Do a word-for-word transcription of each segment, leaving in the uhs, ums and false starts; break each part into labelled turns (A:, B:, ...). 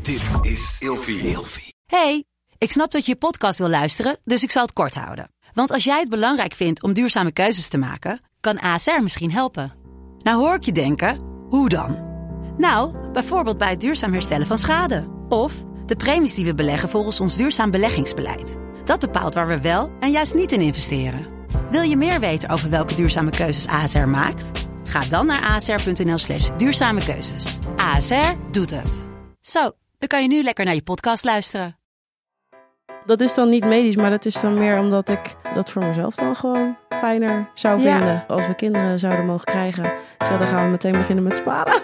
A: Dit is Ilfie. Ilfie.
B: Hey, ik snap dat je je podcast wil luisteren, dus ik zal het kort houden. Want als jij het belangrijk vindt om duurzame keuzes te maken, kan A S R misschien helpen. Nou hoor ik je denken, hoe dan? Nou, bijvoorbeeld bij het duurzaam herstellen van schade. Of de premies die we beleggen volgens ons duurzaam beleggingsbeleid. Dat bepaalt waar we wel en juist niet in investeren. Wil je meer weten over welke duurzame keuzes A S R maakt? Ga dan naar asr.nl slash duurzame keuzes. A S R doet het. Zo, dan kan je nu lekker naar je podcast luisteren.
C: Dat is dan niet medisch, maar dat is dan meer omdat ik dat voor mezelf dan gewoon fijner zou vinden. Ja. Als we kinderen zouden mogen krijgen, zo, dan gaan we meteen beginnen met sparen.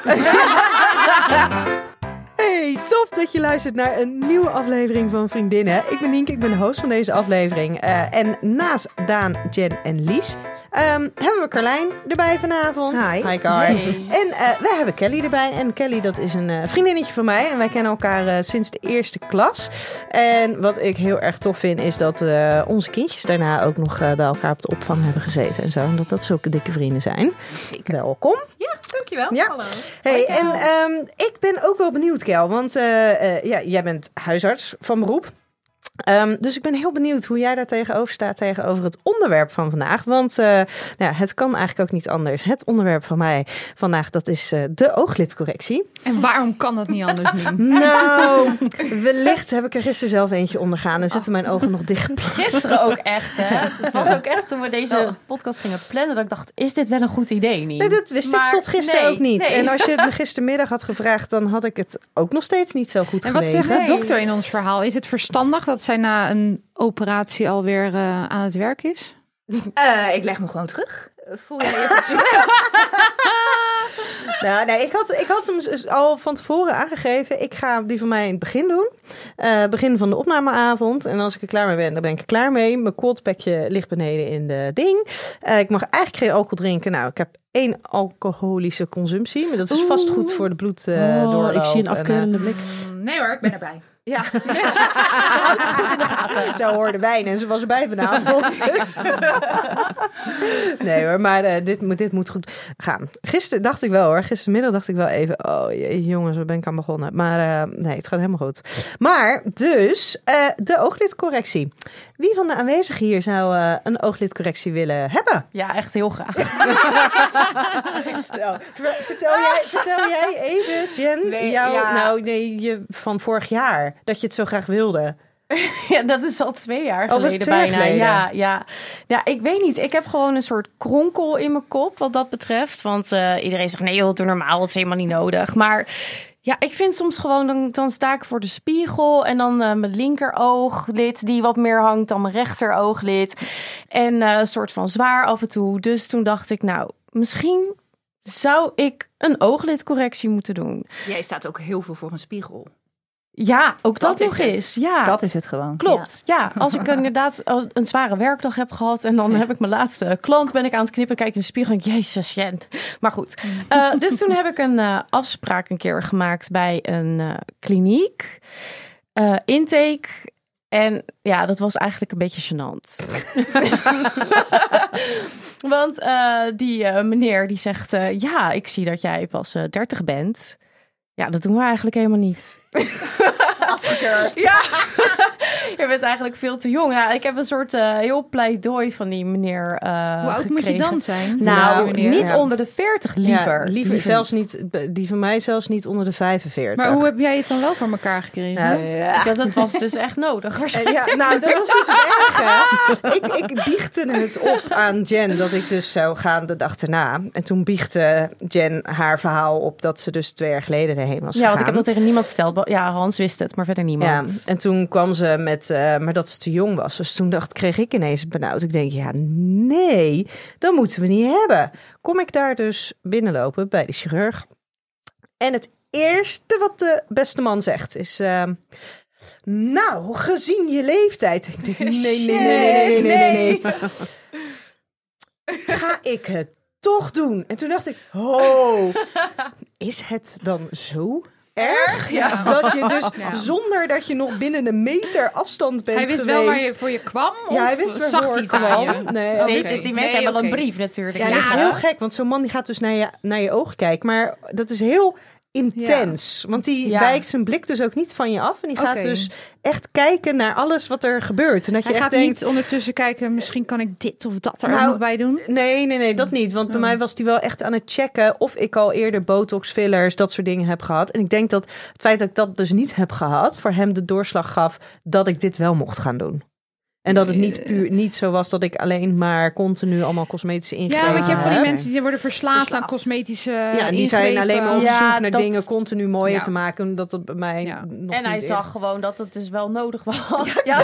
D: Hey, tof dat je luistert naar een nieuwe aflevering van Vriendinnen. Ik ben Nienke, ik ben de host van deze aflevering. Uh, en naast Daan, Jen en Lies um, hebben we Carlijn erbij vanavond.
E: Hi.
D: Hi, Car. Hey. En uh, wij hebben Kelly erbij. En Kelly, dat is een uh, vriendinnetje van mij. En wij kennen elkaar uh, sinds de eerste klas. En wat ik heel erg tof vind, is dat uh, onze kindjes daarna ook nog uh, bij elkaar op de opvang hebben gezeten. En zo. En dat dat zulke dikke vrienden zijn.
E: Zeker.
D: Welkom.
E: Ja, dankjewel.
D: Ja.
E: Hallo.
D: Hey, en um, ik ben ook wel benieuwd, Kel. Want uh, uh, ja, jij bent huisarts van beroep. Um, dus ik ben heel benieuwd hoe jij daar tegenover staat tegenover het onderwerp van vandaag. Want uh, nou ja, het kan eigenlijk ook niet anders. Het onderwerp van mij vandaag, dat is uh, de ooglidcorrectie.
E: En waarom kan dat niet anders, niet?
D: Nou, wellicht heb ik er gisteren zelf eentje ondergaan en zitten mijn ogen nog dicht.
C: Gisteren ook echt, hè? Het was ook echt toen we deze oh. podcast gingen plannen, dat ik dacht, is dit wel een goed idee niet?
D: Nee, dat wist maar, ik tot gisteren nee, ook niet. Nee. En als je het me gistermiddag had gevraagd, dan had ik het ook nog steeds niet zo goed
E: en
D: gelezen.
E: En wat zegt de dokter in ons verhaal? Is het verstandig dat zij na een operatie alweer uh, aan het werk is?
F: Uh, ik leg me gewoon terug. Voel jij je
D: Nou, nee, ik had, ik had hem al van tevoren aangegeven. Ik ga die van mij in het begin doen. Uh, begin van de opnameavond. En als ik er klaar mee ben, dan ben ik er klaar mee. Mijn kooltpekje ligt beneden in de ding. Uh, ik mag eigenlijk geen alcohol drinken. Nou, ik heb één alcoholische consumptie. Maar dat is vast goed voor de bloed uh, oh, doorloop.
C: Ik zie een afkeurende
D: en, uh,
C: blik.
F: Nee hoor, ik ben erbij.
D: Ja, ze houdt het goed in de gaten. Zo hoorde wijn en ze was erbij vanavond. Dus. Nee hoor, maar uh, dit, moet, dit moet goed gaan. Gisteren dacht ik wel hoor, gistermiddag dacht ik wel even, oh jee, jongens, waar ben ik aan begonnen? Maar uh, nee, het gaat helemaal goed. Maar dus, uh, de ooglidcorrectie. Wie van de aanwezigen hier zou uh, een ooglidcorrectie willen hebben?
C: Ja, echt heel graag.
D: nou, vertel, jij, vertel jij even, Jen, nee, jou, ja. nou nee, je van vorig jaar. Dat je het zo graag wilde.
C: Ja, dat is al twee jaar
D: geleden,
C: oh,
D: twee
C: bijna.
D: Jaar geleden.
C: Ja, ja. ja, ik weet niet. Ik heb gewoon een soort kronkel in mijn kop wat dat betreft. Want uh, iedereen zegt, nee joh, doe normaal, het is helemaal niet nodig. Maar ja, ik vind soms gewoon, dan, dan sta ik voor de spiegel en dan uh, mijn linkerooglid die wat meer hangt dan mijn rechteroglid. En uh, een soort van zwaar af en toe. Dus toen dacht ik, nou, misschien zou ik een ooglidcorrectie moeten doen.
F: Jij staat ook heel veel voor een spiegel.
C: Ja, ook dat, dat nog
F: is
C: eens. Ja.
F: Dat is het gewoon.
C: Klopt. Ja, ja als ik inderdaad een zware werkdag heb gehad en dan ja. heb ik mijn laatste klant, ben ik aan het knippen, kijk in de spiegel en denk, jezus, Jen. Maar goed. Uh, dus toen heb ik een uh, afspraak een keer gemaakt bij een uh, kliniek. Uh, intake. En ja, dat was eigenlijk een beetje gênant. Want uh, die uh, meneer die zegt, uh, ja, ik zie dat jij pas uh, dertig bent. Ja, dat doen we eigenlijk helemaal niet.
F: Afgekeurd.
C: Ja, je bent eigenlijk veel te jong. Ja, ik heb een soort uh, heel pleidooi van die meneer uh,
E: Hoe oud
C: gekregen.
E: moet je dan zijn?
C: Nou,
D: meneer,
C: niet
D: ja.
C: onder de veertig, liever.
D: Ja, liever,
C: liever
D: zelfs
C: niet.
D: niet. Die van mij zelfs niet onder de vijfenveertig.
E: Maar hoe heb jij het dan wel voor elkaar gekregen?
D: Nou,
C: ja. Ja, dat was dus echt nodig waarschijnlijk.
D: Ja, nou, dat was dus het erge. Ik, ik biechtte het op aan Jen dat ik dus zou gaan de dag erna. En toen biechtte Jen haar verhaal op dat ze dus twee jaar geleden erheen was
C: Ja,
D: gegaan.
C: want ik heb dat tegen niemand verteld. Ja, Hans wist het, maar verder niemand.
D: Ja, en toen kwam ze met, uh, maar dat ze te jong was. Dus toen dacht, kreeg ik ineens benauwd. Ik denk, ja, nee, dat moeten we niet hebben. Kom ik daar dus binnenlopen bij de chirurg. En het eerste wat de beste man zegt is, uh, nou, gezien je leeftijd. Ik denk, nee, nee, nee, nee, nee, nee, nee, nee. Ga ik het toch doen? En toen dacht ik, oh, is het dan zo erg?
C: Ja.
D: Dat je dus ja. zonder dat je nog binnen een meter afstand bent geweest.
E: Hij wist wel waar je voor je kwam? Of
D: ja, hij wist
E: zag
D: waarvoor
E: hij
D: ik kwam.
E: je?
D: Nee,
C: oh,
D: Deze,
C: okay. Die mensen
E: nee,
C: hebben wel
E: okay.
C: een brief natuurlijk.
D: Ja,
C: Ja,
D: dat is heel gek, want zo'n man die gaat dus naar je, naar je ogen kijken. Maar dat is heel intens. Want die
C: Ja.
D: wijkt zijn blik dus ook niet van je af. En die gaat
E: Oké.
D: dus echt kijken naar alles wat er gebeurt. En dat je
E: Hij
D: echt
E: gaat
D: denkt...
E: niet ondertussen kijken, misschien kan ik dit of dat er
D: Nou,
E: ook nog bij doen.
D: Nee, nee, nee, dat niet. Want bij mij was hij wel echt aan het checken of ik al eerder botox, fillers, dat soort dingen heb gehad. En ik denk dat het feit dat ik dat dus niet heb gehad, voor hem de doorslag gaf dat ik dit wel mocht gaan doen. En dat het niet puur niet zo was dat ik alleen maar continu allemaal cosmetische ingrepen
E: Ja, want je hebt van die
D: heb.
E: mensen die worden verslaafd,
F: Verslaafd.
E: aan cosmetische
D: Ja, en die zijn
E: ingrepen.
D: alleen maar op
C: Ja,
D: zoek naar
C: dat-
D: dingen continu mooier
E: Ja.
D: te maken. Dat het bij mij
E: Ja.
D: nog
C: En hij
D: niet
C: zag gewoon dat het dus wel nodig was. Ja,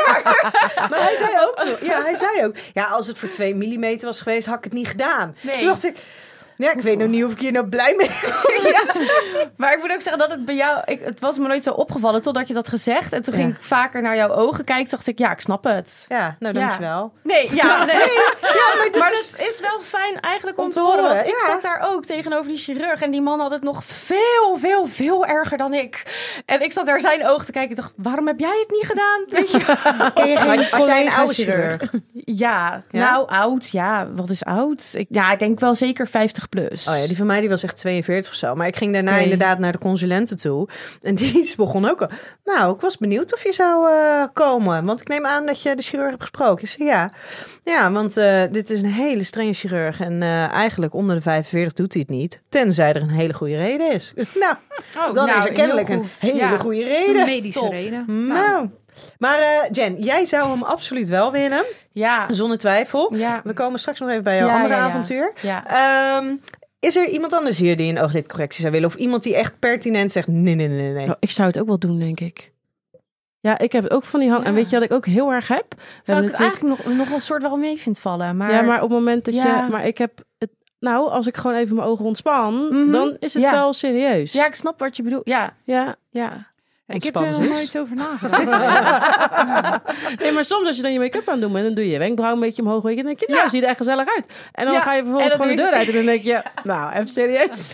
D: Maar hij zei ook, ja, hij zei ook, ja, als het voor twee millimeter was geweest, had ik het niet gedaan.
C: Nee.
D: Toen dacht ik, ja, ik weet nog niet of ik hier nou blij mee ben.
C: Maar ik moet ook zeggen dat het bij jou... Ik, het was me nooit zo opgevallen totdat je dat gezegd. En toen
D: Ja.
C: ging ik vaker naar jouw ogen kijken. Dacht ik, ja, ik snap het.
D: Ja, nou
C: Ja.
D: dankjewel.
C: Nee, ja, nee.
D: Ja, maar dat
C: maar
D: is...
C: dat is wel fijn eigenlijk om,
D: Om
C: te
D: te
C: horen.
D: horen,
C: Want ik
D: ja.
C: zat daar ook tegenover die chirurg. En die man had het nog veel, veel, veel erger dan ik. En ik zat naar zijn ogen te kijken. Ik dacht, waarom heb jij het niet gedaan? Weet je?
G: Ken je geen
D: Had jij een oude
G: chirurg?
D: chirurg?
C: Ja,
D: Ja?
C: nou oud. Ja, wat is oud? Ik, ja, ik denk wel zeker vijftig plus.
D: Oh ja, die van mij die was echt tweeënveertig of zo. Maar ik ging daarna
C: Oké.
D: inderdaad naar de consulenten toe. En die begon ook al. Nou, ik was benieuwd of je zou eh, komen. Want ik neem aan dat je de chirurg hebt gesproken. Ik zei ja. Ja, want eh, dit is een hele strenge chirurg. En eh, eigenlijk onder de vijfenveertig doet hij het niet. Tenzij er een hele goede reden is. Nou,
C: Oh,
D: dan
C: nou,
D: is er kennelijk
C: heel
D: een
C: goed.
D: hele
C: Ja.
D: goede
E: Een
D: reden.
E: medische
C: Top.
E: reden.
D: Nou. Maar eh, Jen, jij zou hem absoluut wel winnen.
C: Ja,
D: Zonder twijfel.
C: ja,
D: We komen straks nog even bij jouw
C: Ja,
D: andere
C: ja, ja.
D: avontuur.
C: ja.
D: Ehm, is er iemand anders hier die een ooglidcorrectie zou willen? Of iemand die echt pertinent zegt, nee, nee, nee, nee.
H: Oh, ik zou het ook wel doen, denk ik. Ja, ik heb ook van die hang.
C: Ja.
H: En weet je wat ik ook heel erg heb? We
C: Terwijl
H: hebben
C: ik het eigenlijk nog, nog wel een soort wel mee vind vallen. Maar,
H: Ja, maar op het moment dat
C: Ja.
H: je... Maar ik heb het... Nou, als ik gewoon even mijn ogen ontspan,
C: Mhm.
H: dan is het
C: Ja.
H: wel serieus.
C: ja, ik snap wat je bedoelt. Ja,
H: Ja.
C: ja.
E: Ik heb er
D: Ontspannen
E: nog
D: is.
E: nooit over nagedacht.
H: Nee, maar soms als je dan je make-up aan het doen bent, dan doe je je wenkbrauw een beetje omhoog. Weet je, dan denk je, nou,
C: Ja.
H: ziet er echt gezellig uit. En dan
C: Ja.
H: ga je vervolgens
C: En dan
H: gewoon de
C: doe
H: deur
C: je-
H: uit en dan denk je, nou, even serieus.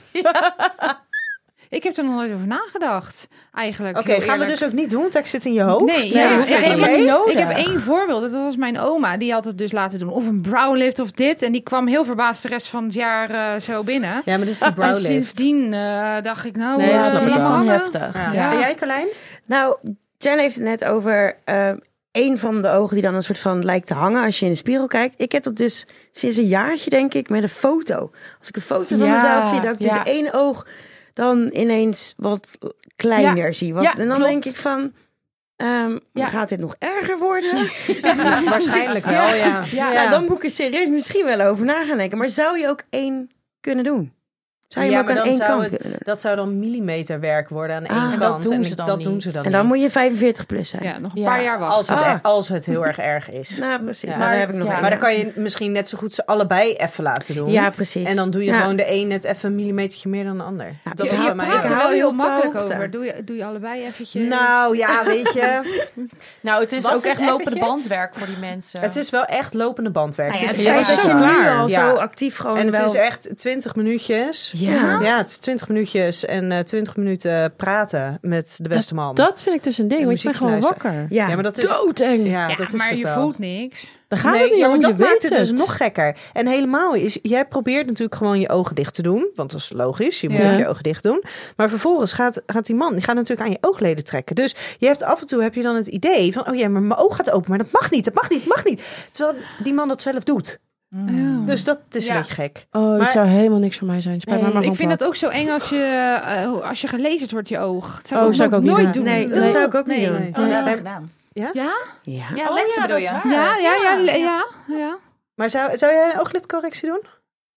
E: Ik heb er nog nooit over nagedacht, eigenlijk.
D: Oké,
E: heel
D: gaan we
E: eerlijk.
D: dus ook niet doen, want dat zit in je hoofd.
E: Nee,
C: Nee,
E: ja,
C: dat is
E: ja,
C: helemaal
E: ik,
C: niet nodig.
E: ik heb één voorbeeld. Dat was mijn oma. Die had het dus laten doen. Of een browlift of dit. En die kwam heel verbaasd de rest van het jaar eh, zo binnen.
D: Ja, maar dat is die
E: En
D: browlift.
E: sindsdien eh, dacht ik, nou...
H: Nee,
E: eh,
H: dat snap ik
C: dat is
H: wel.
C: dan
E: hangen.
C: heftig.
D: Ja.
E: Ja.
D: En jij, Carlijn?
G: Nou, Jen heeft het net over eh een van de ogen die dan een soort van lijkt te hangen als je in de spiegel kijkt. Ik heb dat dus sinds een jaartje, denk ik, met een foto. Als ik een foto van
C: Ja,
G: mezelf zie, dat ik dus
C: ja.
G: één oog dan ineens wat kleiner zie. Want,
C: Ja,
G: en dan
C: klopt.
G: denk ik van, ehm,
C: Ja.
G: gaat dit nog erger worden?
D: Waarschijnlijk wel, ja.
G: Ja, nou, dan moet ik er serieus misschien wel over na gaan denken. Maar zou je ook één kunnen doen? Zou je
D: Ja,
G: hem ook
D: maar
G: aan
D: dan
G: één
D: zou
G: kant
D: het-
G: kunnen doen?
D: Dat zou dan millimeterwerk worden aan
G: Ah,
D: één
G: en
C: dat
D: kant.
C: doen
D: en
C: ze
D: ik-
C: dan
D: dat doen
C: niet.
D: ze dan
G: En dan
D: niet.
G: moet je vijfenveertig plus zijn.
E: Ja, nog een
C: Ja,
E: paar jaar wachten.
D: Als het,
G: Ah.
D: als het heel erg erg is.
G: Nou, precies.
D: Ja.
G: Nou, daar heb ik nog
C: Ja.
G: één.
D: Maar dan kan je misschien net zo goed ze allebei even laten doen.
G: Ja, precies.
D: En dan doe je
G: Ja.
D: gewoon de een net even een millimetertje meer dan de ander.
G: Ja,
D: dat
E: Je,
D: is
E: je
D: bij mij
E: praat
G: ook.
E: er
G: Ik
E: wel
G: hou je
E: heel
G: op de
E: makkelijk
G: hoogte.
E: over. Doe je, doe je allebei eventjes?
D: Nou ja, weet je.
C: Nou, het is
F: Was
C: ook
F: het
C: echt lopende
F: eventjes?
C: bandwerk voor die mensen.
D: Het is wel echt lopende bandwerk.
G: Nou
D: het
G: ja,
D: is
G: het
D: echt
G: feit dat
D: zo
G: je nu
D: klaar.
G: al
D: Ja.
G: zo actief gewoon
D: En het
G: wel...
D: is echt twintig minuutjes.
G: Ja?
D: Ja, het is twintig minuutjes en eh, twintig minuten praten met de beste man.
H: Dat vind ik dus een ding,
D: En
H: want je bent gewoon
D: muziek
H: wakker.
G: Ja.
D: Ja, maar dat is...
H: Doodeng.
D: Ja,
E: Ja,
D: dat is
E: maar
D: toch
E: je
D: wel.
E: voelt niks.
H: Daar gaat
D: Nee,
H: het niet
D: ja,
H: om,
D: maar
H: je
D: dat maakt
H: weet
D: het dus
H: het.
D: nog gekker. En helemaal is, jij probeert natuurlijk gewoon je ogen dicht te doen. Want dat is logisch, je moet
H: Ja.
D: ook je ogen dicht doen. Maar vervolgens gaat, gaat die man, die gaat natuurlijk aan je oogleden trekken. Dus je hebt af en toe heb je dan het idee van, oh ja, maar mijn oog gaat open. Maar dat mag niet, dat mag niet, dat mag niet. Terwijl die man dat zelf doet. Dus dat is
C: Ja.
D: een beetje gek.
H: Oh, dat
D: Maar-
H: zou helemaal niks voor mij zijn. Spijt
D: Nee,
H: me maar
E: Ik vind
H: dat
E: dat ook zo eng als je, eh, als je gelezerd wordt, je oog. Dat zou
H: Oh,
E: ik
H: zou ik ook niet
E: nooit
H: doen.
E: doen.
G: Nee, dat zou ik ook niet
E: Nee.
G: doen.
D: Nee.
F: Oh, dat heb
D: Nee.
F: ik gedaan.
E: Ja?
G: Ja?
F: Ja,
C: Oh,
F: lenzen
C: ja,
F: bedoel
C: dat is
F: je?
C: waar.
E: Ja, ja, ja,
C: Ja.
E: ja, ja.
D: Maar zou, zou jij een ooglidcorrectie doen?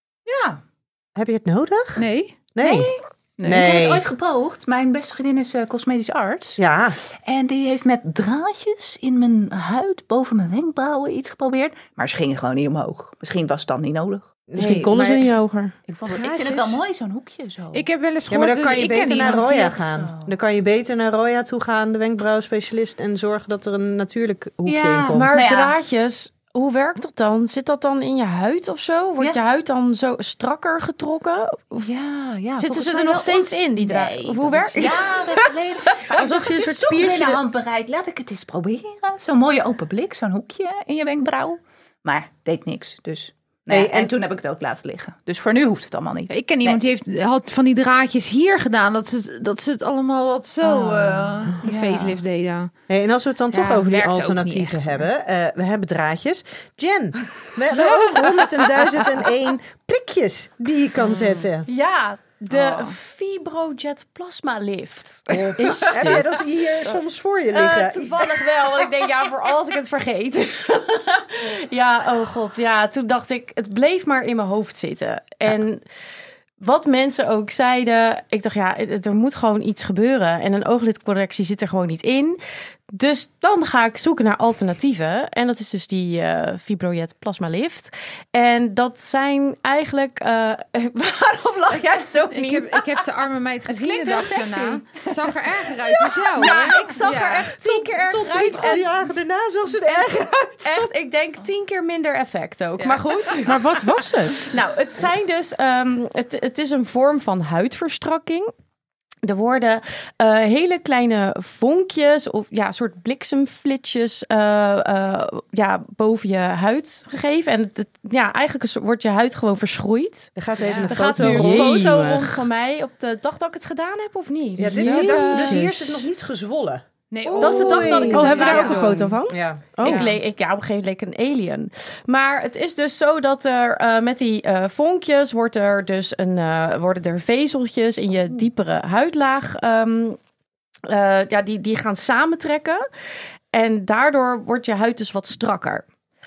F: Ja.
D: Heb je het nodig?
E: Nee.
D: Nee.
E: Nee.
F: Ik heb
D: Nee.
F: het ooit gepoogd. Mijn beste vriendin is eh, cosmetisch arts.
D: Ja.
F: En die heeft met draadjes in mijn huid boven mijn wenkbrauwen iets geprobeerd. Maar ze gingen gewoon niet omhoog. Misschien was het dan niet nodig.
H: Misschien
D: Nee,
H: konden ze
D: maar-
H: niet hoger.
F: Ik, vond, het- ik vind het
D: Draadjes?
F: wel mooi, zo'n hoekje zo.
E: Ik heb wel eens
D: Ja,
E: gehoord...
D: maar dan kan je
E: ik ken
D: beter naar
E: iemand die
D: Roya
E: het-
D: gaan.
F: zo.
D: Dan kan je beter naar Roya toe gaan, de wenkbrauwspecialist, en zorgen dat er een natuurlijk hoekje
F: Ja,
D: in komt.
C: Maar
F: Nou ja.
C: draadjes, hoe werkt dat dan? Zit dat dan in je huid of zo? Wordt
F: Ja.
C: je huid dan zo strakker getrokken? Of
F: Ja, ja.
C: zitten
F: volgens
C: ze
F: mij
C: er nog
F: wel
C: steeds
F: on-
C: in, die draad?
F: Nee,
C: Of hoe
F: dat is
C: werkt
F: jaren geleden.
G: Alsof je een soort
F: Toch binnen
G: spiertje...
F: handbereik. Laat ik het eens proberen. Zo'n mooie open blik, zo'n hoekje in je wenkbrauw. Maar deed niks, dus... Nee,
D: Nee,
F: en,
D: en-
F: toen heb ik het ook laten liggen. Dus voor nu hoeft het allemaal niet.
E: Ik ken iemand die heeft had van die draadjes hier gedaan. Dat ze, het- dat ze het allemaal wat zo
F: Oh,
E: eh de
F: ja.
E: facelift deden.
D: Hey, en als we het dan
E: Ja,
D: toch over die
E: werkt ook
D: alternatieven
E: niet echt,
D: hebben. eh, we hebben draadjes. Jen, we hebben ook honderdduizend en één plikjes die je kan zetten.
C: Ja, de
F: Oh.
C: Fibrojet Plasma Lift.
D: Is Heb jij dat hier soms voor je liggen?
C: Eh, toevallig wel, want ik denk, ja, voor als ik het vergeet. Ja, oh god, ja. Toen dacht ik, het bleef maar in mijn hoofd zitten. En wat mensen ook zeiden, ik dacht, ja, het- er moet gewoon iets gebeuren. En een ooglidcorrectie zit er gewoon niet in. Dus dan ga ik zoeken naar alternatieven. En dat is dus die eh Fibrojet Plasma Lift. En dat zijn eigenlijk... eh, waarom lach jij zo niet?
E: Ik heb, ik heb de arme meid gezien de
F: klinkt
E: dag
F: heel sexy.
E: daarna. Zag er erger uit als jou.
C: Ja,
E: hoor.
C: ik zag
E: Ja.
C: er echt tien keer erger uit.
D: Al die jaren daarna zag ze het erg uit.
C: Echt, ik denk tien keer minder effect ook. Maar goed.
H: Maar wat was het?
C: Nou, het zijn dus, ehm, het, het is een vorm van huidverstrakking. Er worden eh, hele kleine vonkjes of ja, soort bliksemflitsjes eh, eh, ja, boven je huid gegeven. En het, het- ja, eigenlijk is- wordt je huid gewoon verschroeid.
D: Er gaat even
E: Ja.
D: een
C: Er gaat
D: foto
C: nu een
D: rond.
H: Jemig.
C: foto rond van mij op de dag dat ik het gedaan heb of niet.
D: Ja, dit is de dag, dus hier is het nog niet gezwollen.
E: Nee,
C: Dat is de dag dat ik het
H: Oh,
C: heb
H: hebben we daar
C: laten
H: ook een
C: doen.
H: foto van?
D: Ja.
H: Oh.
C: Ik, le- ik, ja, op een gegeven moment leek ik een alien. Maar het is dus zo dat er eh, met die eh, vonkjes wordt er dus een, eh, worden er vezeltjes in je diepere huidlaag. ehm, eh, ja, die, die gaan samentrekken. En daardoor wordt je huid dus wat strakker.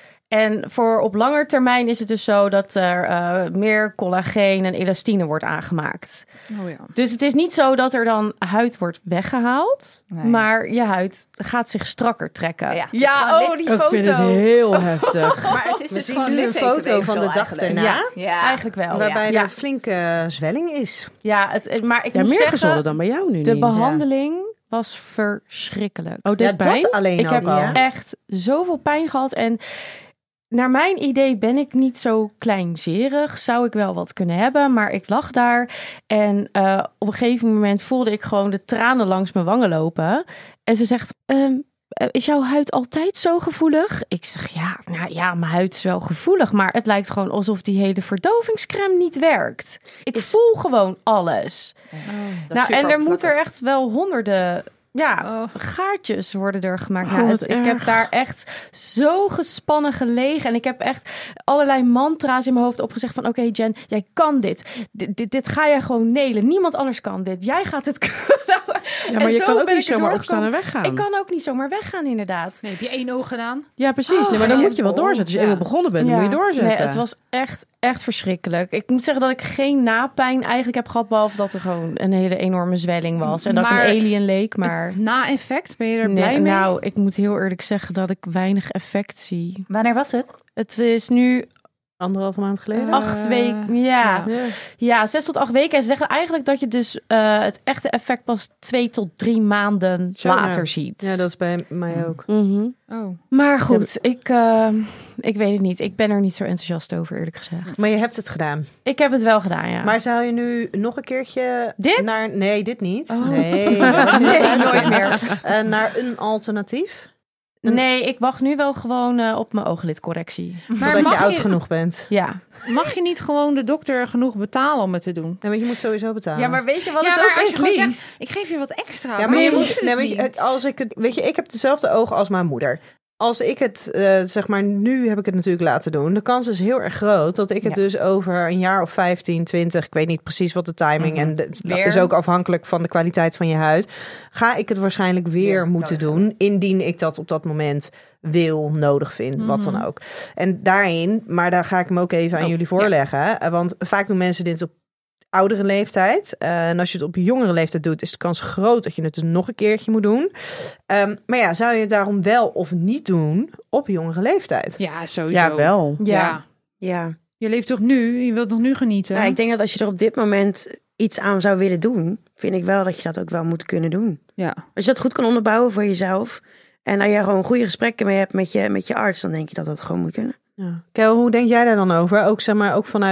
C: En voor op langer termijn is het dus zo dat er eh, meer collageen en elastine wordt aangemaakt.
E: Oh ja.
C: Dus het is niet zo dat er dan huid wordt weggehaald,
F: Nee.
C: maar je huid gaat zich strakker trekken.
F: Ja, het is gewoon
C: oh,
F: lit-
C: die
H: Ik
C: foto.
H: vind het heel heftig.
F: Maar het is
D: We
F: dus
D: zien
F: gewoon
D: nu een
F: littekenweefsel
D: foto van de dag
F: eigenlijk.
D: daarna.
C: Ja,
F: Ja.
C: eigenlijk wel.
D: Waarbij
C: ja.
D: er een flinke zwelling is.
C: Ja, het, het- maar ik
H: Ja,
C: moet
H: meer
C: zeggen,
H: gezollen dan bij jou nu.
C: de
H: Nien.
C: behandeling was verschrikkelijk.
H: Oh, dit
D: Ja,
H: bij?
D: dat alleen
C: Ik
D: al.
C: heb
D: Ja.
C: echt zoveel pijn gehad en naar mijn idee ben ik niet zo kleinzerig. Zou ik wel wat kunnen hebben, maar ik lag daar. En eh, op een gegeven moment voelde ik gewoon de tranen langs mijn wangen lopen. En ze zegt, ehm, is jouw huid altijd zo gevoelig? Ik zeg, ja, nou ja, mijn huid is wel gevoelig. Maar het lijkt gewoon alsof die hele verdovingscrème niet werkt. Ik
G: Is-
C: voel gewoon alles.
F: Dat is
C: Nou, en
F: super
C: er moet er
F: oppervlakkig.
C: echt wel honderden... Ja,
E: Oh.
C: gaatjes worden er gemaakt.
H: Oh,
C: Nou,
H: wat
C: het- ik heb
H: erg.
C: daar echt zo gespannen gelegen. En ik heb echt allerlei mantra's in mijn hoofd opgezegd van... Oké, Jen, jij kan dit. Dit, dit. dit ga jij gewoon nelen. Niemand anders kan dit. Jij gaat het kunnen.
H: Ja, maar
C: En
H: je
C: zo
H: kan ook
C: ben
H: niet
C: ik er
H: zomaar opstaan en
C: doorgekomen.
H: weggaan.
C: Ik kan ook niet zomaar weggaan, inderdaad.
E: Nee, heb je één oog gedaan?
H: Ja, precies. Nee, maar dan moet je wel doorzetten. Als je
E: Ja.
H: eenmaal begonnen bent, dan moet je doorzetten.
C: Nee, het was echt, echt verschrikkelijk. Ik moet zeggen dat ik geen napijn eigenlijk heb gehad... behalve dat er gewoon een hele enorme zwelling was. En dat
E: Maar-
C: ik een alien leek, maar...
E: Na-effect, ben je er
C: Nee,
E: blij mee?
C: nou, ik moet heel eerlijk zeggen dat ik weinig effect zie.
F: Wanneer was het?
C: Het is nu
D: Anderhalve maand geleden.
E: Eh,
C: acht weken. Ja.
D: Ja.
C: ja, zes tot acht weken. En ze zeggen eigenlijk dat je dus eh, het echte effect pas twee tot drie maanden
D: Zo,
C: later
D: ja.
C: ziet.
D: Ja, dat is bij mij ook.
C: Mhm.
E: Oh.
C: Maar goed, ik, eh, ik weet het niet. Ik ben er niet zo enthousiast over, eerlijk gezegd.
D: Maar je hebt het gedaan.
C: Ik heb het wel gedaan, ja.
D: Maar zou je nu nog een keertje
C: Dit?
D: naar... Nee, dit niet.
C: Oh.
D: Nee, dat is
C: Nee,
D: niet
C: nooit meer.
D: Eh, naar een alternatief.
C: Nee, ik wacht nu wel gewoon eh, op mijn ooglidcorrectie.
E: Maar
D: Omdat je
E: mag
D: oud
E: je,
D: genoeg bent.
C: Ja.
E: mag je niet gewoon de dokter genoeg betalen om het te doen?
D: Nee, maar je moet sowieso betalen.
C: Ja, maar weet je wat
E: Ja,
C: het
E: maar
C: ook
E: als
C: is,
E: je gewoon
C: Lies?
E: zegt, ik geef je wat extra.
D: Ja, maar je
E: doet
D: moet,
E: het
D: nee, maar je-
E: niet.
D: het- als ik het, weet je, ik heb dezelfde ogen als mijn moeder. Als ik het, eh, zeg maar, nu heb ik het natuurlijk laten doen. De kans is heel erg groot dat ik het
C: Ja.
D: dus over een jaar of vijftien, twintig, ik weet niet precies wat de timing en de, dat
C: Weer.
D: is ook afhankelijk van de kwaliteit van je huid. Ga ik het waarschijnlijk weer
F: Weer
D: moeten
F: nodig
D: doen, indien ik dat op dat moment wil, nodig vind, wat dan ook. En daarin, maar daar ga ik hem ook even aan
E: Oh,
D: jullie voorleggen, eh, want vaak doen mensen dit op oudere leeftijd. Uh, en als je het op jongere leeftijd doet, is de kans groot dat je het dus nog een keertje moet doen. Um, maar ja, zou je het daarom wel of niet doen op jongere leeftijd?
E: Ja, sowieso.
H: Ja, wel.
E: Ja.
C: Ja.
G: Ja.
E: Je leeft toch nu? Je wilt toch nu genieten?
G: Nou, ik denk dat als je er op dit moment iets aan zou willen doen, vind ik wel dat je dat ook wel moet kunnen doen.
E: Ja.
G: Als je dat goed kan onderbouwen voor jezelf en als je gewoon goede gesprekken mee hebt met je, met je arts, dan denk ik dat dat gewoon moet kunnen.
D: Ja. Kel, hoe denk jij daar dan over? Ook zeg maar, ook vanuit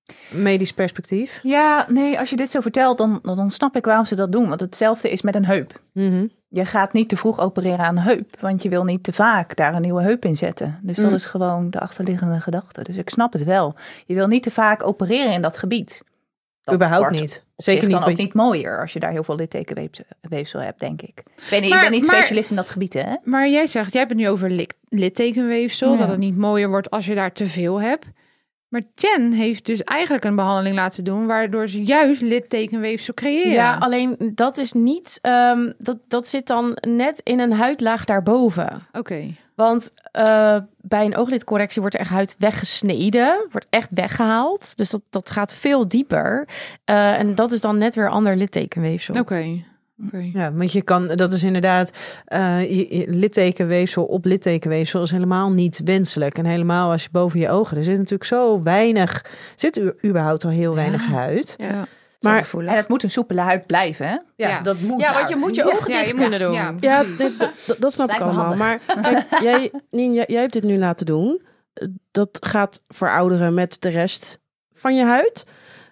D: medisch perspectief.
F: Ja, nee, als je dit zo vertelt, dan, dan snap ik waarom ze dat doen. Want hetzelfde is met een heup.
D: Mm-hmm.
F: Je gaat niet te vroeg opereren aan een heup, want je wil niet te vaak daar een nieuwe heup in zetten. Dus dat
D: Mm.
F: is gewoon de achterliggende gedachte. Dus ik snap het wel. Je wil niet te vaak opereren in dat gebied. Dat
D: Überhaupt
F: wordt
D: niet.
F: op
D: Zeker
F: zich
D: niet
F: dan ook
D: bij-
F: niet mooier als je daar heel veel littekenweefsel hebt, denk ik. Ik ben, niet-
E: Maar-
F: ik ben niet
E: maar-
F: specialist in dat gebied, hè?
E: Maar jij zegt, jij hebt het nu over lit- littekenweefsel.
F: Ja.
E: Dat het niet mooier wordt als je daar te veel hebt. Maar Jen heeft dus eigenlijk een behandeling laten doen, waardoor ze juist littekenweefsel creëren.
C: Ja, alleen dat is niet... ehm, dat, dat zit dan net in een huidlaag daarboven.
E: Oké.
C: Want uh, bij een ooglidcorrectie wordt er echt huid weggesneden. Wordt echt weggehaald. Dus dat, dat gaat veel dieper. Uh, en dat is dan net weer ander littekenweefsel.
E: Oké. Okay.
D: Ja, want je kan, dat is inderdaad, uh, je, je, littekenweefsel op littekenweefsel is helemaal niet wenselijk. En helemaal als je boven je ogen, er zit natuurlijk zo weinig, zit u, überhaupt al heel weinig
E: Ja.
D: huid.
E: Ja.
F: Maar en het moet een soepele huid blijven, hè?
D: Ja,
E: Ja.
D: dat moet.
C: Ja, want je moet je ogen
E: Ja,
C: dicht
E: je
C: kunnen
E: moet-
C: doen.
E: ja.
H: Ja, dit- dat, dat- dat snap ik
F: Lijkt me
H: allemaal. Maar
F: handig.
H: kijk, jij, Nien, jij, jij hebt dit nu laten doen. Dat gaat verouderen met de rest van je huid.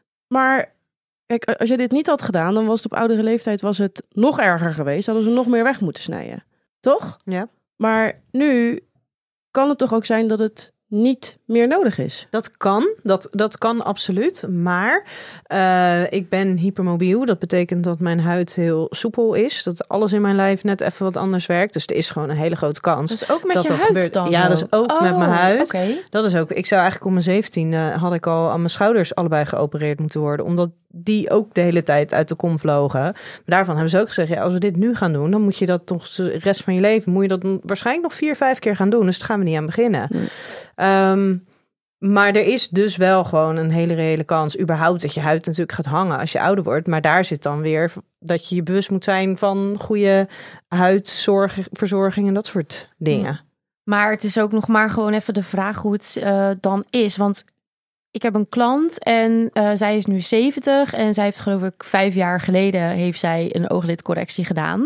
H: Maar kijk, als je dit niet had gedaan, dan was het op oudere leeftijd was het nog erger geweest. Hadden ze nog meer weg moeten snijden. Toch?
D: Ja.
H: Maar nu kan het toch ook zijn dat het niet meer nodig is.
D: Dat kan, dat, dat kan absoluut. Maar uh, ik ben hypermobiel. Dat betekent dat mijn huid heel soepel is. Dat alles in mijn lijf net even wat anders werkt. Dus er is gewoon een hele grote kans.
C: Dus ook met
D: dat
C: je
D: dat
C: huid
D: gebeurt.
C: dan
D: Ja,
C: zo?
D: dat is ook
C: Oh,
D: met mijn huid.
C: Oké.
D: Dat is ook. Ik zou eigenlijk om mijn zeventien uh, had ik al aan mijn schouders allebei geopereerd moeten worden. Omdat die ook de hele tijd uit de kom vlogen. Maar daarvan hebben ze ook gezegd, ja, als we dit nu gaan doen, dan moet je dat toch de rest van je leven, moet je dat waarschijnlijk nog vier, vijf keer gaan doen. Dus daar gaan we niet aan beginnen. Nee. Um, maar er is dus wel gewoon een hele reële kans, überhaupt, dat je huid natuurlijk gaat hangen als je ouder wordt. Maar daar zit dan weer dat je je bewust moet zijn van goede huidzorg, verzorging en dat soort dingen.
C: Maar het is ook nog maar gewoon even de vraag hoe het uh, dan is. Want ik heb een klant en uh, zij is nu zeventig en zij heeft geloof ik vijf jaar geleden heeft zij een ooglidcorrectie gedaan.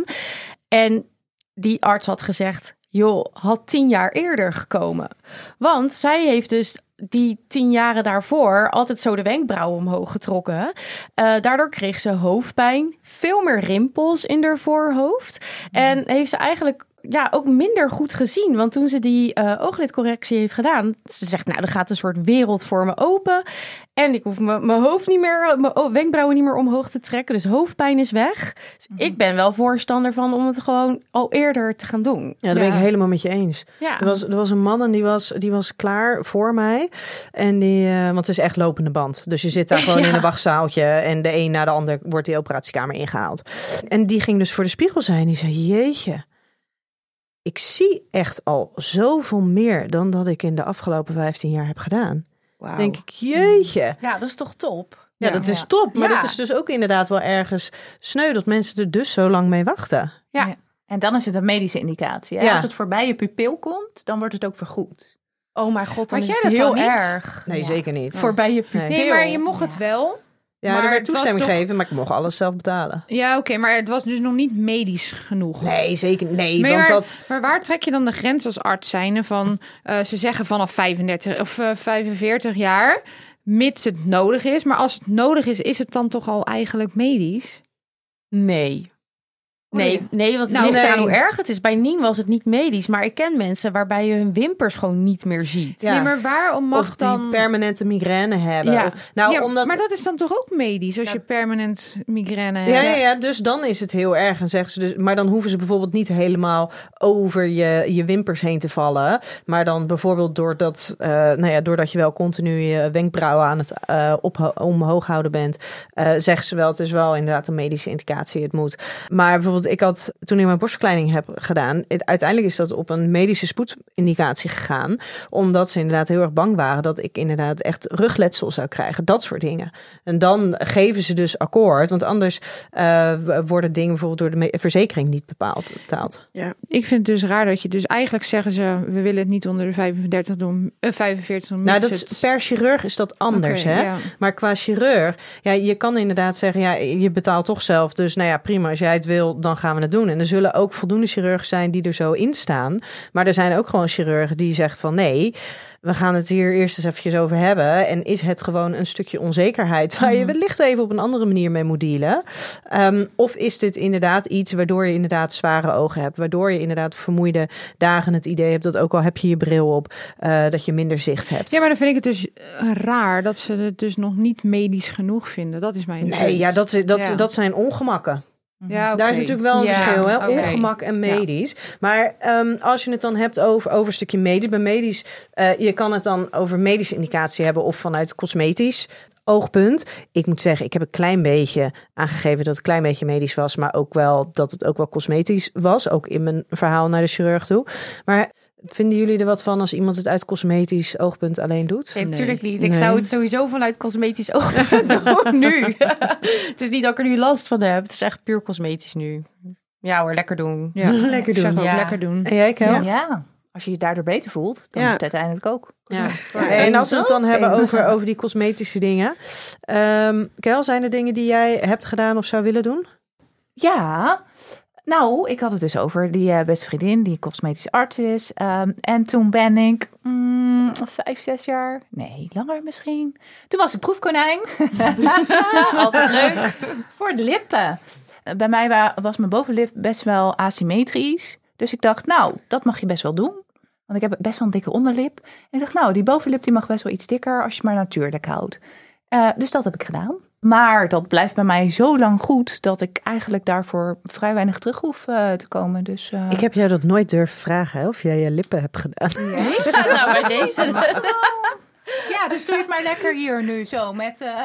C: En die arts had gezegd, joh, had tien jaar eerder gekomen. Want zij heeft dus die tien jaren daarvoor altijd zo de wenkbrauwen omhoog getrokken. Uh, daardoor kreeg ze hoofdpijn, veel meer rimpels in haar voorhoofd. Mm. En heeft ze eigenlijk ja, ook minder goed gezien. Want toen ze die uh, ooglidcorrectie heeft gedaan, ze zegt, nou, er gaat een soort wereld voor me open. En ik hoef mijn hoofd niet meer, mijn wenkbrauwen niet meer omhoog te trekken. Dus hoofdpijn is weg. Dus mm. ik ben wel voorstander van om het gewoon al eerder te gaan doen.
D: Ja, dat ben ja. ik helemaal met je eens.
C: Ja.
D: Er, was, er was een man en die was, die was klaar voor mij. En die, uh, want het is echt lopende band. Dus je zit daar gewoon ja. in een wachtzaaltje en de een na de ander wordt die operatiekamer ingehaald. En die ging dus voor de spiegel zijn. Die zei, jeetje, ik zie echt al zoveel meer dan dat ik in de afgelopen vijftien jaar heb gedaan. Wow. Denk ik, jeetje.
C: Ja, dat is toch top?
D: Ja, dat is top. Maar
C: ja.
D: dat is dus ook inderdaad wel ergens sneu dat mensen er dus zo lang mee wachten.
F: Ja. ja. En dan is het een medische indicatie. Hè? Ja. Als het voorbij je pupil komt, dan wordt het ook vergoed.
C: Oh mijn god, dan
E: Had
C: is
E: jij
C: het
E: dat
C: heel
E: dan niet?
C: erg.
D: Nee, ja. zeker niet.
C: Voorbij je pupil.
E: Nee, maar je mocht het wel.
D: Ja,
E: maar
D: er werd toestemming
E: toch...
D: gegeven, maar ik mocht alles zelf betalen.
E: Ja, oké, okay, maar het was dus nog niet medisch genoeg.
D: Nee, zeker nee.
E: Maar,
D: want
E: maar,
D: dat...
E: maar waar trek je dan de grens als arts zijnde van, uh, ze zeggen vanaf vijfendertig of uh, vijfenveertig jaar, mits het nodig is. Maar als het nodig is, is het dan toch al eigenlijk medisch?
C: Nee. Nee, nee, want het
E: nou,
C: ligt
E: nee.
C: aan hoe erg het is. Bij Nien was het niet medisch, maar ik ken mensen waarbij je hun wimpers gewoon niet meer ziet.
E: Ja. Nee, maar waarom mag
D: of
E: dan...
D: die permanente migraine hebben.
C: Ja.
D: Of, nou,
E: ja,
D: omdat...
E: Maar dat is dan toch ook medisch, als ja. je permanent migraine hebt?
D: Ja, ja, ja, dus dan is het heel erg. En zeggen ze dus, maar dan hoeven ze bijvoorbeeld niet helemaal over je, je wimpers heen te vallen. Maar dan bijvoorbeeld doordat, uh, nou ja, doordat je wel continu je wenkbrauwen aan het uh, op, omhoog houden bent, uh, zeggen ze wel, het is wel inderdaad een medische indicatie, het moet. Maar bijvoorbeeld, ik had toen ik mijn borstverkleining heb gedaan, het, uiteindelijk is dat op een medische spoedindicatie gegaan, omdat ze inderdaad heel erg bang waren dat ik inderdaad echt rugletsel zou krijgen, dat soort dingen. En dan geven ze dus akkoord, want anders uh, worden dingen bijvoorbeeld door de verzekering niet bepaald betaald.
E: Ja. Ik vind het dus raar dat je dus eigenlijk zeggen ze, we willen het niet onder de vijfendertig doen, uh, vijfenveertig doen.
D: Nou, dat is, per chirurg is dat anders, okay, hè? Ja. Maar qua chirurg, ja, je kan inderdaad zeggen, ja, je betaalt toch zelf, dus nou ja, prima, als jij het wil, dan gaan we het doen. En er zullen ook voldoende chirurgen zijn die er zo in staan. Maar er zijn ook gewoon chirurgen die zeggen van nee, we gaan het hier eerst eens eventjes over hebben. En is het gewoon een stukje onzekerheid waar je wellicht even op een andere manier mee moet dealen? Um, of is dit inderdaad iets waardoor je inderdaad zware ogen hebt, waardoor je inderdaad vermoeide dagen het idee hebt dat ook al heb je je bril op, uh, dat je minder zicht hebt.
E: Ja, maar dan vind ik het dus uh, raar dat ze het dus nog niet medisch genoeg vinden. Dat is mijn
D: Nee,
E: punt.
D: ja, dat, dat,
E: Ja.
D: dat zijn ongemakken.
E: Ja, okay.
D: Daar is natuurlijk wel een
C: Ja,
D: verschil, hè?
E: oké.
D: Ongemak en medisch. Ja. Maar um, als je het dan hebt over, over een stukje medisch, bij medisch, uh, je kan het dan over medische indicatie hebben of vanuit cosmetisch oogpunt. Ik moet zeggen, ik heb een klein beetje aangegeven dat het een klein beetje medisch was, maar ook wel dat het ook wel cosmetisch was, ook in mijn verhaal naar de chirurg toe. Maar vinden jullie er wat van als iemand het uit cosmetisch oogpunt alleen doet?
C: Nee, natuurlijk niet. Ik
H: Nee.
C: zou het sowieso vanuit cosmetisch oogpunt doen nu. Het is niet dat ik er nu last van heb. Het is echt puur cosmetisch nu. Ja hoor, lekker doen.
E: Ja,
D: Lekker
E: ik zeg
D: doen.
E: ook
C: Ja.
E: lekker doen.
D: En jij, Kel?
F: Ja.
D: Ja.
F: Als je je daardoor beter voelt, dan
G: Ja.
F: is het uiteindelijk ook.
D: Ja. En als we het dan hebben over, over die cosmetische dingen. Um, Kel, zijn er dingen die jij hebt gedaan of zou willen doen?
F: Ja, nou, ik had het dus over die uh, beste vriendin die cosmetisch arts is. Um, en toen ben ik mm, vijf, zes jaar, nee, langer misschien. Toen was ik proefkonijn.
C: Altijd leuk.
F: Voor de lippen. Uh, Bij mij wa- was mijn bovenlip best wel asymmetrisch. Dus ik dacht, nou, dat mag je best wel doen. Want ik heb best wel een dikke onderlip. En ik dacht, nou, die bovenlip die mag best wel iets dikker als je het maar natuurlijk houdt. Uh, dus dat heb ik gedaan. Maar dat blijft bij mij zo lang goed dat ik eigenlijk daarvoor vrij weinig terug hoef uh, te komen. Dus, uh...
D: Ik heb jou dat nooit durven vragen, hè, of jij je lippen hebt gedaan.
F: Nee?
C: Nou, bij deze.
F: Ja, dus doe je het maar lekker hier nu zo met... Uh...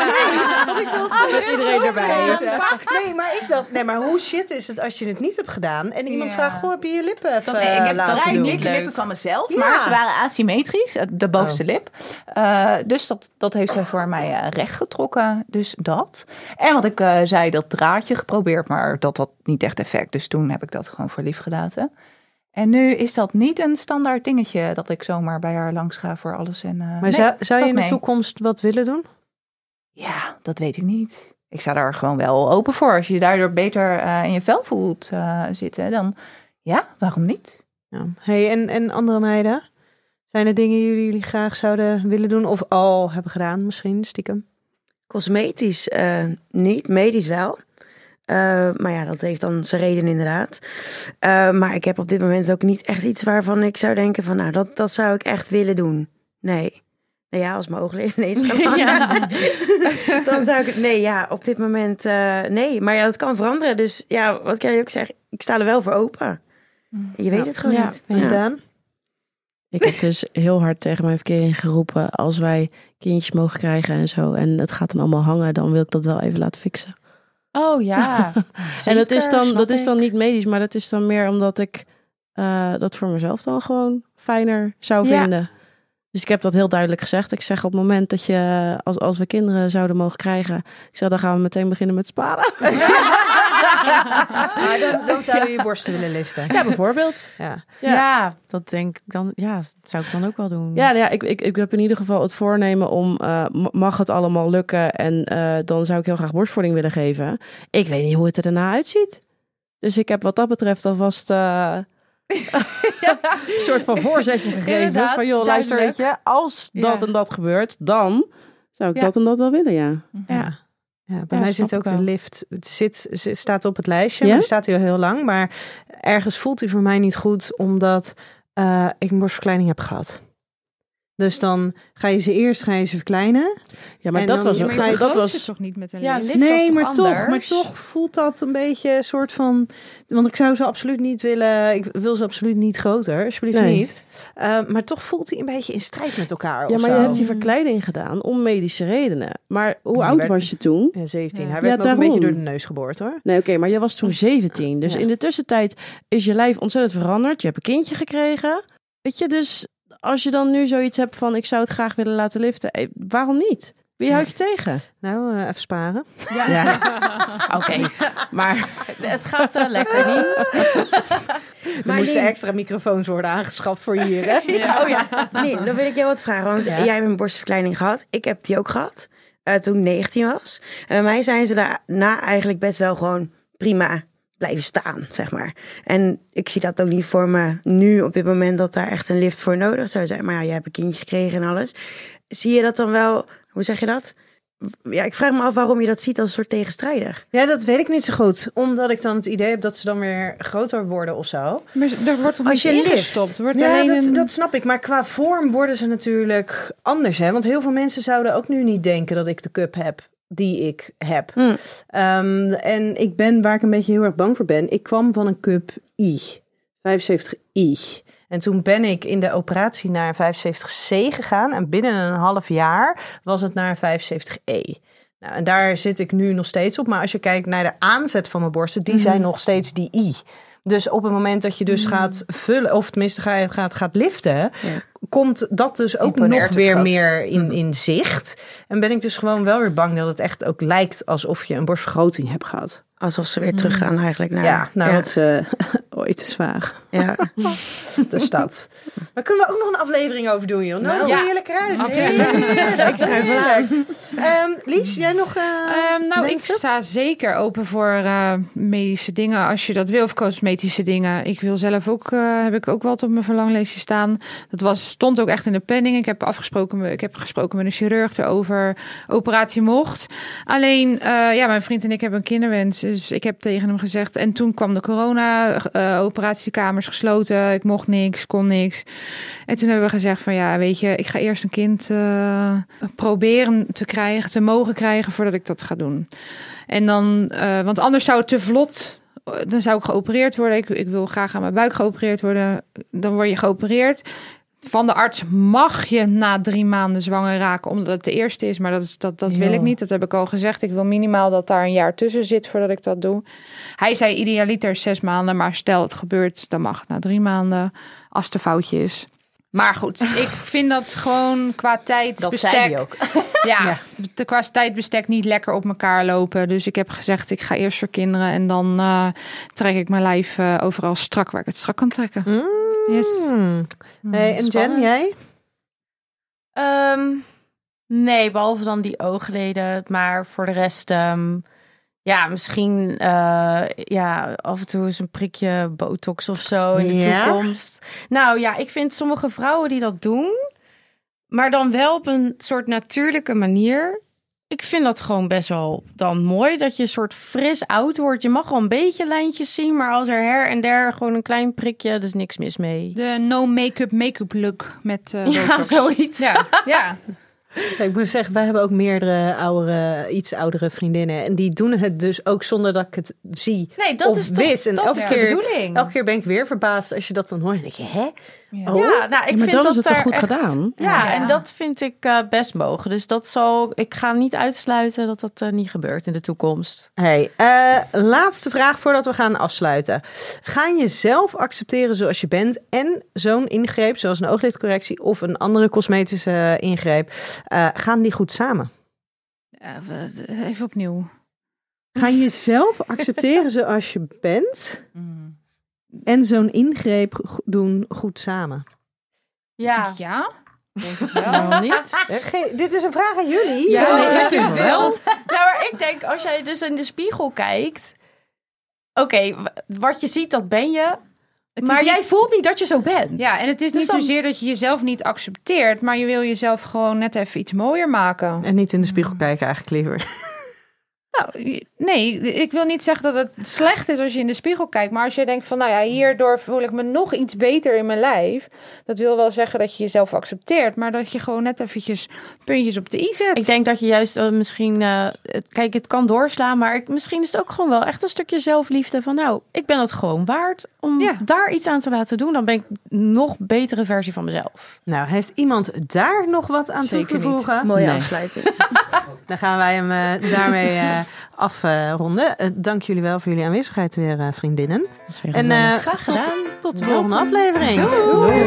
D: Met iedereen erbij.
F: Wacht.
D: Nee, maar ik dacht, nee, maar hoe shit is het als je het niet hebt gedaan en iemand
F: Ja.
D: vraagt, goh, heb je je lippen even
F: Dat is, ik heb
D: laten
F: vrij
D: doen?
F: dikke
C: Leuk.
F: lippen van mezelf,
D: Ja.
F: maar ze waren asymmetrisch, de bovenste
D: Oh.
F: lip. Uh, dus dat, dat heeft zij voor mij uh, recht getrokken, dus dat. En wat ik uh, zei, dat draadje geprobeerd, maar dat had niet echt effect. Dus toen heb ik dat gewoon voor lief gelaten. En nu is dat niet een standaard dingetje dat ik zomaar bij haar langs ga voor alles. En, uh,
D: Maar
F: nee,
D: zou, zou je
F: valt
D: in de
F: mee.
D: toekomst wat willen doen?
F: Ja, dat weet ik niet. Ik sta daar gewoon wel open voor. Als je je daardoor beter uh, in je vel voelt uh, zitten, dan ja, waarom niet?
D: Ja. Hey, en, en andere meiden? Zijn er dingen die jullie graag zouden willen doen of al hebben gedaan misschien, stiekem?
G: Cosmetisch uh, niet, medisch wel. Uh, maar ja, dat heeft dan zijn reden inderdaad. Uh, maar ik heb op dit moment ook niet echt iets waarvan ik zou denken van, nou, dat, dat zou ik echt willen doen. Nee. Nou ja, als mijn oogleden ineens gaan
C: Ja.
G: dan zou ik het, nee, ja, op dit moment, uh, nee. Maar ja, dat kan veranderen. Dus ja, wat kan je ook zeggen? Ik sta er wel voor open. Je weet het gewoon
C: Ja.
G: niet.
D: En Daan?
H: Ik heb dus heel hard tegen mijn verkering geroepen, als wij kindjes mogen krijgen en zo, en het gaat dan allemaal hangen, dan wil ik dat wel even laten fixen.
C: Oh ja.
H: En dat is dan,
C: Zeker,
H: dat is
C: snap
H: dan niet medisch, maar dat is dan meer omdat ik uh, dat voor mezelf dan gewoon fijner zou
C: Ja.
H: vinden. Dus ik heb dat heel duidelijk gezegd. Ik zeg op het moment dat je, als, als we kinderen zouden mogen krijgen, ik zeg, dan gaan we meteen beginnen met sparen.
D: Maar dan, dan zou je je borsten willen liften.
H: Ja, bijvoorbeeld.
D: Ja.
C: Ja. Ja, dat denk ik dan. Ja, zou ik dan ook wel doen.
H: Ja, nou ja ik, ik, ik heb in ieder geval het voornemen om, uh, mag het allemaal lukken en uh, dan zou ik heel graag borstvoeding willen geven. Ik weet niet hoe het er daarna uitziet. Dus ik heb wat dat betreft alvast uh, ja, een soort van voorzetje gegeven.
C: Inderdaad,
H: Van joh, luister, weet
C: duidelijk.
H: je, als dat
C: Ja.
H: en dat gebeurt, dan zou ik
C: Ja.
H: dat en dat wel willen, ja.
C: Ja.
D: Ja, bij
C: Ja,
D: mij
C: snap
D: zit ook
C: ik
D: de
C: wel.
D: lift. Het zit, het staat op het lijstje.
H: Ja?
D: Maar die staat heel heel lang. Maar ergens voelt hij voor mij niet goed, omdat uh, ik een borstverkleining heb gehad. Dus dan ga je ze eerst ga je ze verkleinen.
H: Ja, maar
D: En
H: dat
D: dan-
H: was
D: Ja,
H: ook.
D: maar
E: Maar je
D: je-
H: Dat
E: vergroot
H: was.
E: het toch niet met een
C: Ja,
E: lift?
C: lift was
D: Nee,
C: toch
D: maar toch,
C: anders?
D: maar toch voelt dat een beetje een soort van. Want ik zou ze absoluut niet willen. Ik wil ze absoluut niet groter, alsjeblieft
H: Nee.
D: niet. Uh, maar toch voelt hij een beetje in strijd met elkaar.
H: Ja,
D: of
H: maar je
D: zo.
H: hebt die verkleiding gedaan om medische redenen. Maar hoe
D: Die
H: oud
D: werd-
H: was je toen?
D: Ja, zeventien.
C: Ja.
D: Hij
H: Ja,
D: werd me ook een beetje
H: daarom.
D: door de neus geboord, hoor.
H: Nee, oké, maar je was toen zeventien. Dus
D: Ja.
H: in de tussentijd is je lijf ontzettend veranderd. Je hebt een kindje gekregen. Weet je, dus als je dan nu zoiets hebt van, ik zou het graag willen laten liften. eh, Waarom niet? Wie houdt je tegen?
D: Nou, uh, even sparen.
H: Ja, oké. Maar
C: Het gaat uh, lekker niet.
D: Er moesten extra microfoons worden aangeschaft voor hier, hè?
C: Ja. Oh ja.
G: Nee, dan wil ik jou wat vragen. Want
D: Ja.
G: jij hebt een borstverkleining gehad. Ik heb die ook gehad. Uh, toen ik negentien was. En bij mij zijn ze daarna eigenlijk best wel gewoon prima blijven staan, zeg maar. En ik zie dat ook niet voor me nu op dit moment dat daar echt een lift voor nodig zou zijn. Maar ja, je hebt een kindje gekregen en alles. Zie je dat dan wel, hoe zeg je dat? Ja, ik vraag me af waarom je dat ziet als een soort tegenstrijdig.
D: Ja, dat weet ik niet zo goed. Omdat ik dan het idee heb dat ze dan weer groter worden of zo.
E: Maar er wordt toch
D: als je
E: ingestopt? Wordt
D: ja,
E: alleen
D: dat,
E: een...
D: dat snap ik. Maar qua vorm worden ze natuurlijk anders. Hè? Want heel veel mensen zouden ook nu niet denken dat ik de cup heb die ik heb.
G: Hmm.
D: Um, en ik ben, waar ik een beetje heel erg bang voor ben, ik kwam van een cup I, vijfenzeventig I. En toen ben ik in de operatie naar een vijfenzeventig C gegaan. En binnen een half jaar was het naar een vijfenzeventig E. Nou, en daar zit ik nu nog steeds op. Maar als je kijkt naar de aanzet van mijn borsten, die zijn nog steeds die I. Dus op het moment dat je dus gaat vullen, of tenminste gaat, gaat, gaat liften, ja. komt dat dus ook nog weer groot. meer in, in zicht. En ben ik dus gewoon wel weer bang dat het echt ook lijkt alsof je een borstvergroting hebt gehad.
G: Alsof ze weer teruggaan eigenlijk naar...
D: Ja, nou
G: ja.
D: wat ze ooit is vaag.
G: Ja.
D: Dus dat. Maar kunnen we ook nog een aflevering over doen, joh? Nou,
E: ja.
D: je lekker uit.
E: Absoluut.
D: Ik schrijf wel uit. Um, Lies, jij nog uh,
E: um, Nou,
D: mensen?
E: ik sta zeker open voor uh, medische dingen als je dat wil. Of cosmetische dingen. Ik wil zelf ook, uh, heb ik ook wat op mijn verlanglijstje staan. Dat was, stond ook echt in de planning. Ik heb afgesproken, ik heb gesproken met een chirurg erover. Operatie mocht. Alleen, uh, ja, mijn vriend en ik hebben een kinderwens. Dus ik heb tegen hem gezegd. En toen kwam de corona, uh, operatiekamers gesloten. Ik mocht niks, kon niks. En toen hebben we gezegd van ja, weet je, ik ga eerst een kind uh, proberen te krijgen, te mogen krijgen voordat ik dat ga doen. En dan, uh, want anders zou het te vlot, dan zou ik geopereerd worden. Ik, ik wil graag aan mijn buik geopereerd worden. Dan word je geopereerd. Van de arts mag je na drie maanden zwanger raken, omdat het de eerste is. Maar dat, is, dat, dat wil ik niet. Dat heb ik al gezegd. Ik wil minimaal dat daar een jaar tussen zit voordat ik dat doe. Hij zei idealiter zes maanden. Maar stel het gebeurt, dan mag het na drie maanden. Als het een foutje is. Maar goed, ik vind dat gewoon qua tijdsbestek...
F: Dat zei hij ook.
E: Ja, ja. De, qua tijdbestek niet lekker op elkaar lopen. Dus ik heb gezegd, ik ga eerst voor kinderen. En dan uh, trek ik mijn lijf uh, overal strak waar ik het strak kan trekken.
D: Mm.
E: Yes.
D: Hey, en Jen, jij?
C: Um, nee, behalve dan die oogleden. Maar voor de rest... Um, ja, misschien uh, ja, af en toe eens een prikje botox of zo in de
D: ja?
C: toekomst. Nou ja, ik vind sommige vrouwen die dat doen, maar dan wel op een soort natuurlijke manier. Ik vind dat gewoon best wel dan mooi, dat je een soort fris oud wordt. Je mag wel een beetje lijntjes zien, maar als er her en der gewoon een klein prikje, er is niks mis mee.
E: De no make-up make-up look met uh, botox.
C: Ja, zoiets.
E: Ja, ja.
D: Ja, ik moet zeggen, wij hebben ook meerdere oudere, iets oudere vriendinnen. En die doen het dus ook zonder dat ik het zie
C: nee, dat
D: of
C: is toch,
D: wist. En
C: dat
D: elke
C: is
D: keer,
C: de bedoeling.
D: Elke keer ben ik weer verbaasd als je dat dan hoort. Dan denk je, hè?
F: Ja.
D: Oh?
C: Ja, nou, ik
H: Ja, maar
C: vind
H: dan
C: dat
H: is het
C: daar
H: toch goed
C: echt,
H: gedaan?
C: Ja,
F: Ja.
C: en dat vind ik uh, best mogen. Dus dat zal, ik ga niet uitsluiten dat dat uh, niet gebeurt in de toekomst.
D: Hey, uh, laatste vraag voordat we gaan afsluiten. Ga je zelf accepteren zoals je bent en zo'n ingreep, zoals een ooglidcorrectie of een andere cosmetische ingreep, uh, gaan die goed samen?
E: Uh, even opnieuw.
D: Ga je zelf accepteren zoals je bent
F: Mm.
D: en zo'n ingreep doen goed samen?
C: Ja,
E: Ja?
F: Denk ik wel.
H: Wel niet.
D: Eh, Geen, dit is een vraag aan jullie.
C: Ja,
D: nee,
C: nee,
D: ik vind
C: je
D: wel.
C: wilt. Nou, maar ik denk, als jij dus in de spiegel kijkt, oké, okay, wat je ziet, dat ben je.
E: Het
C: maar
E: is
C: jij
E: niet...
C: voelt niet dat je zo bent.
E: Ja, en het is
C: Dus
E: niet
C: dan...
E: zozeer dat je jezelf niet accepteert, maar je wil jezelf gewoon net even iets mooier maken.
D: En niet in de spiegel kijken eigenlijk liever.
E: Nou, nee, ik wil niet zeggen dat het slecht is als je in de spiegel kijkt. Maar als je denkt van, nou ja, hierdoor voel ik me nog iets beter in mijn lijf. Dat wil wel zeggen dat je jezelf accepteert. Maar dat je gewoon net eventjes puntjes op de i zet.
C: Ik denk dat je juist uh, misschien... Uh, het, kijk, het kan doorslaan, maar ik, misschien is het ook gewoon wel echt een stukje zelfliefde. Van nou, ik ben het gewoon waard om
E: Ja.
C: daar iets aan te laten doen. Dan ben ik een nog betere versie van mezelf.
D: Nou, heeft iemand daar nog wat aan toe te voegen?
F: Mooie
D: Nee.
F: afsluiting.
D: Dan gaan wij hem uh, daarmee uh, afronden. Uh, dank jullie wel voor jullie aanwezigheid weer, uh, vriendinnen.
H: Dat is weer
D: En
H: gezellig.
D: uh,
C: Graag
D: tot,
C: gedaan.
D: tot de volgende aflevering.
C: Doei.